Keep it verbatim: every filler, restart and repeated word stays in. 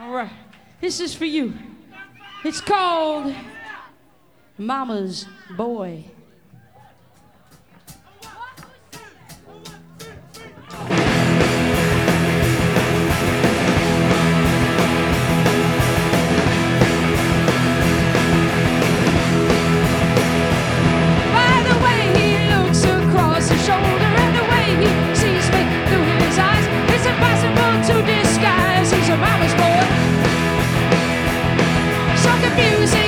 All right, this is for you. It's called Mama's Boy. Music.